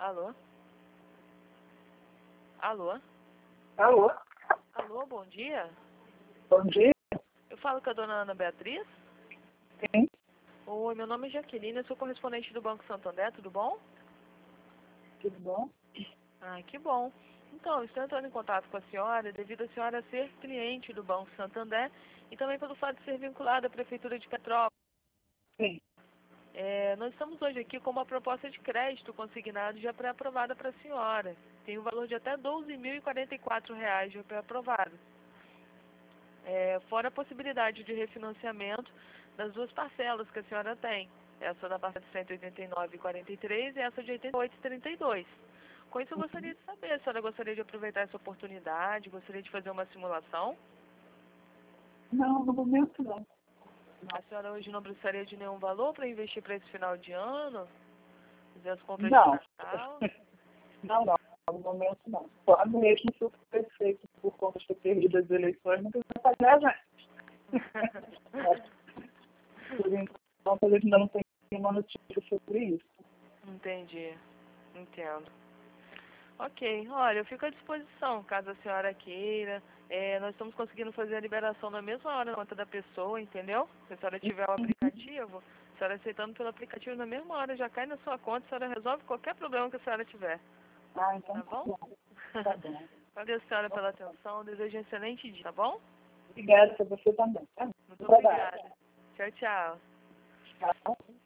Alô? Alô? Alô? Alô, bom dia. Bom dia. Eu falo com a dona Ana Beatriz? Sim. Oi, meu nome é Jaqueline, eu sou correspondente do Banco Santander, tudo bom? Tudo bom? Ah, que bom. Então, eu estou entrando em contato com a senhora devido a senhora ser cliente do Banco Santander e também pelo fato de ser vinculada à Prefeitura de Petrópolis. Sim. Nós estamos hoje aqui com uma proposta de crédito consignado já pré-aprovada para a senhora. Tem um valor de até R$ 12.044 já pré-aprovado. Fora a possibilidade de refinanciamento das duas parcelas que a senhora tem. Essa da parcela de R$ 189,43 e essa de R$ 88,32. Com isso, eu gostaria de saber, a senhora gostaria de aproveitar essa oportunidade, gostaria de fazer uma simulação? Não, no momento não. A senhora hoje não precisaria de nenhum valor para investir para esse final de ano? Fazer as compras de Não. Natal? Não. No momento não. Só mesmo se o prefeito, por conta de ter perdido as eleições, não precisa fazer a gente. Por enquanto, a gente ainda não tem nenhuma notícia sobre isso. Entendi. Entendo. Ok, olha, eu fico à disposição, caso a senhora queira. Nós estamos conseguindo fazer a liberação na mesma hora na conta da pessoa, entendeu? Se a senhora tiver o aplicativo, a senhora aceitando pelo aplicativo na mesma hora, já cai na sua conta, a senhora resolve qualquer problema que a senhora tiver. Ah, então Tá bom? tá bom. Valeu, senhora, pela atenção. Desejo um excelente dia, tá bom? Obrigada para você também. Tá? Muito obrigada. Tchau, tchau. Tchau.